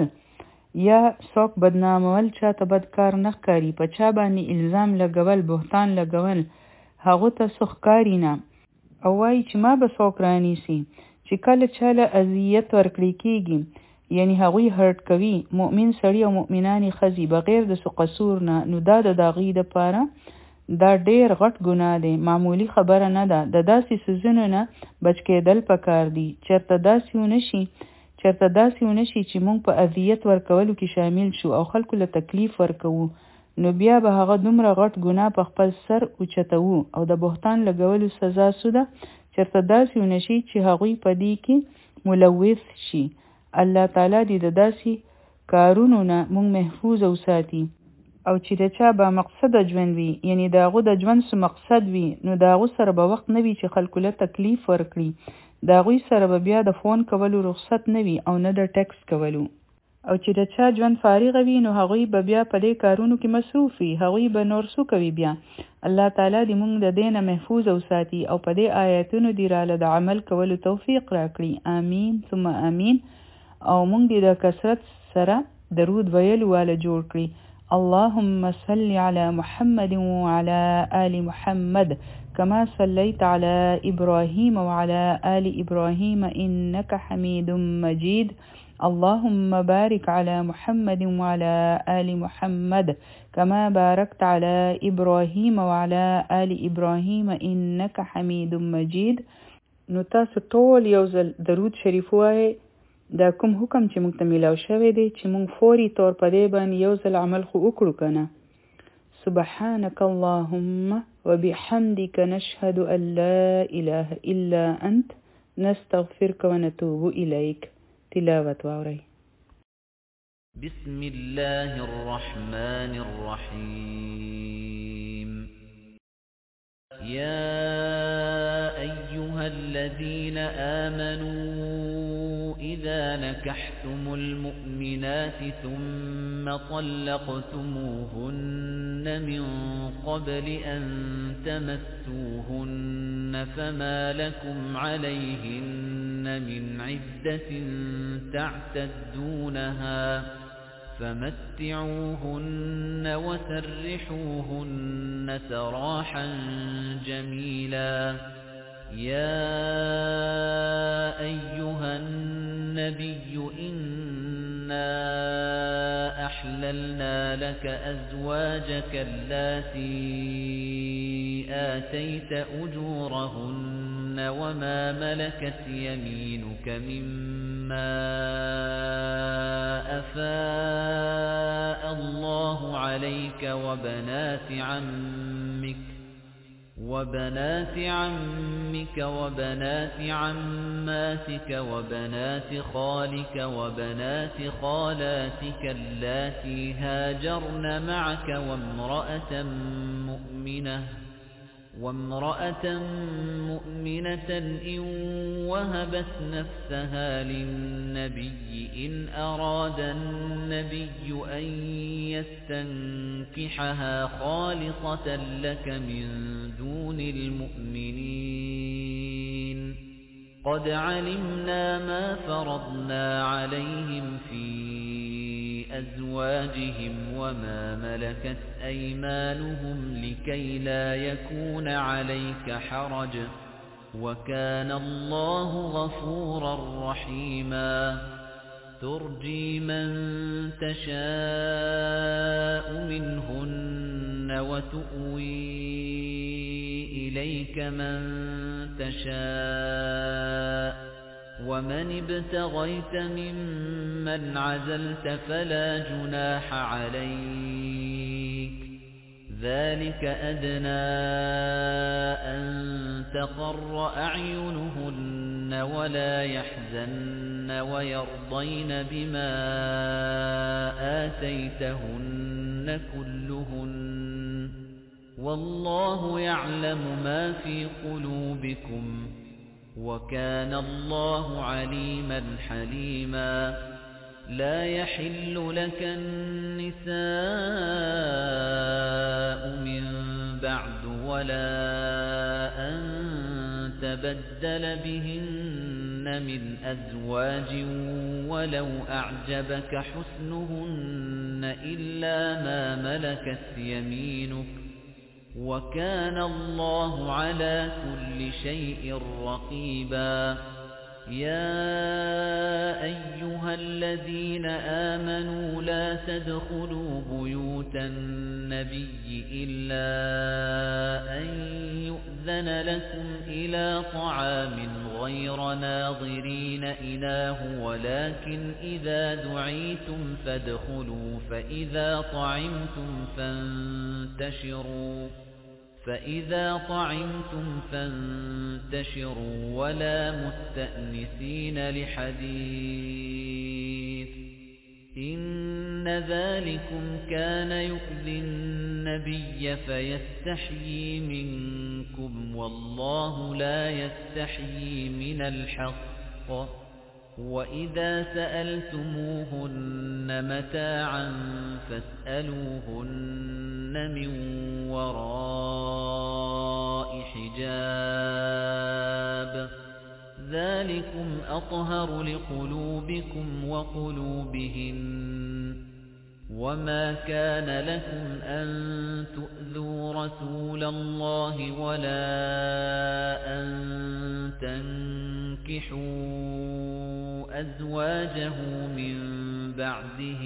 یا څوک بدنامول چاته بد کار نه ښکاري، په چا باندې الزام لګول، بهتان لګول هغو ته څه ښکاري نه، او وایي چې ما به څوک رانیسي. چې کله چا له اذیت ورکړی کېږي یعنی هغوی هرټ کوي مؤمن سړي او مؤمنانې ښځې بغیر د څه قصور نه، نو دا د هغوی دپاره دا ډېر غټ ګناه دی، معمولي خبره نه ده. د داسې څیزونو نه بچ کېدل پکار دي، چېرته داسې ونه شي چېرته داسې ونه شي چې موږ په اذیت ورکولو کې شامل شو او خلکو له تکلیف ورکوو، نو بیا به هغه دومره غټ ګناه په خپل سر اوچتوو او د بهتان لګولو سزا څه ده. چېرته داسې ونه شي چې هغوی په دې کې ملوث شي. الله تعالی دې د داسې کارونو نه موږ محفوظ وساتي، او چې د چا با مقصده ژوند وي یعنی د هغو د ژوند څه مقصد وي نو د هغو سره به وخت نه وي چې خلکو له تکلیف ورکړي، د هغوی سره به بیا د فون کولو رخصت نه وي او نه د ټیکس کولو، او چې د چا ژوند فارغه وي نو هغوی به بیا په دې کارونو کې مصروف وي، هغوی به نور څه کوي بیا. الله تعالی دې موږ د دې نه محفوظ وساتي او په دې آیاتونو دې راله د عمل کولو توفیق راکړي. آمین ثم آمین. او موږ دې د کثرت سره درود ویلو واله جوړ کړي. اللهم صل على محمد وعلى آل محمد كما صليت على إبراهيم وعلى آل إبراهيم إنك حميد مجيد. اللهم بارك على محمد وعلى آل محمد كما باركت على إبراهيم وعلى آل إبراهيم إنك حميد مجيد. نو تاسو ټول یو ځل درود شریف وایي. دا کوم حکم چې موږ ته میلاو شوی دی چې موږ فوري طور په دې باندې یو ځل عمل خو وکړو کنه. سبحانك اللهم وبحمدك نشهد أن لا إله إلا أنت نستغفرك ونتوب إليك. تلاوة وعري. بسم الله الرحمن الرحيم. يا أيها الذين آمنوا إذا نكحتم المؤمنات ثم طلقتموهن من قبل أن تمسوهن فما لكم عليهن من عدة تعتدونها فمتعوهن وسرحوهن سراحا جميلا. يا أيها النبي إنا أحللنا لك أزواجك اللاتي آتيت أجورهن وما ملكت يمينك مما أفاء الله عليك وبنات عمك وبنات عمك وبنات عماتك وبنات خالك وبنات خالاتك اللاتي هاجرن معك وامرأة مؤمنة وامرأة مؤمنة إن وهبت نفسها للنبي إن أراد النبي أن يستنكحها خالصة لك من دون المؤمنين. قد علمنا ما فرضنا عليهم في أزواجهم وما ملكت أيمانهم لكي لا يكون عليك حرج وكان الله غفورا رحيما. ترجي من تشاء منهن وتؤوي إليك من تشاء ومن ابتغيت ممن عزلت فلا جناح عليك. ذلك أدنى أن تقر أعينهن ولا يحزن ويرضين بما آتيتهن كلهن والله يعلم ما في قلوبكم وكان الله عليما حليما. لا يحل لك النساء من بعد ولا أن تبدل بهن من أزواج ولو أعجبك حسنهن إلا ما ملكت يمينك وكان الله على كل شيء رقيبا. يا أيها الذين آمنوا لا تدخلوا بيوت النبي إلا أن يؤذن لكم إلى طعام غير ناظرين إناه ولكن إذا دعيتم فادخلوا فإذا طعمتم فانتشروا فإذا طعمتم فانتشروا ولا مستأنسين لحديث إن ذلكم كان يؤذي النبي فيستحيي منكم والله لا يستحيي من الحق. وإذا سألتموهن متاعا فاسألوهن من وراء حجاب ذلكم أطهر لقلوبكم وقلوبهن. وما كان لكم أن تؤذوا رسول الله ولا أن تنكحوا أزواجه من بعده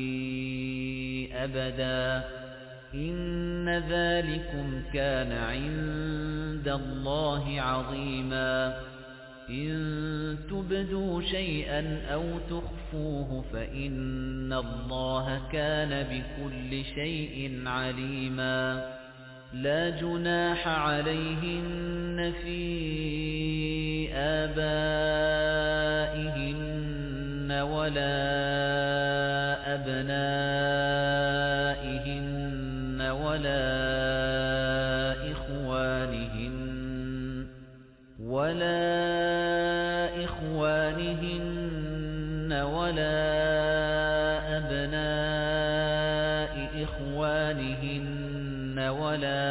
أبدا إن ذلكم كان عند الله عظيما إن تبدوا شيئا أو تخفوه فإن الله كان بكل شيء عليما لا جناح عليهن في آبائهن ولا أبنائهن ولا إخوانهن ولا إخوانهن ولا أبناء إخوانهن ولا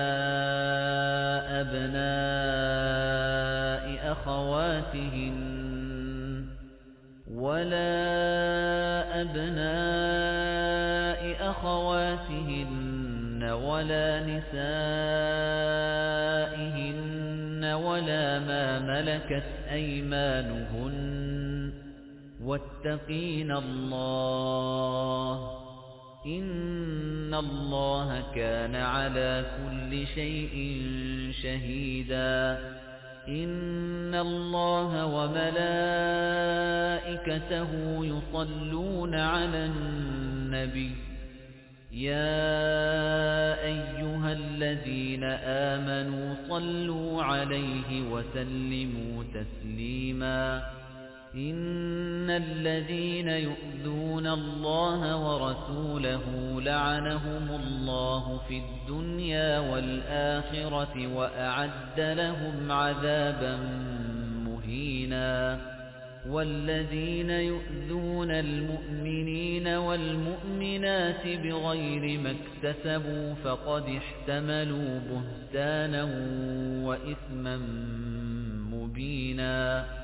أبناء أخواتهن ولا أبناء أخواتهن ولا نسائهن ولا ما ملكت أيمانهن واتقين الله إن الله كان على كل شيء شهيدا إن الله وملائكته يصلون على النبي يا أيها الذين آمنوا صلوا عليه وسلموا تسليما إن الذين يؤذون الله ورسوله لعنهم الله في الدنيا والآخرة وأعد لهم عذابا مهينا والذين يؤذون المؤمنين والمؤمنات بغير ما اكتسبوا فقد احتملوا بهتانا وإثما مبينا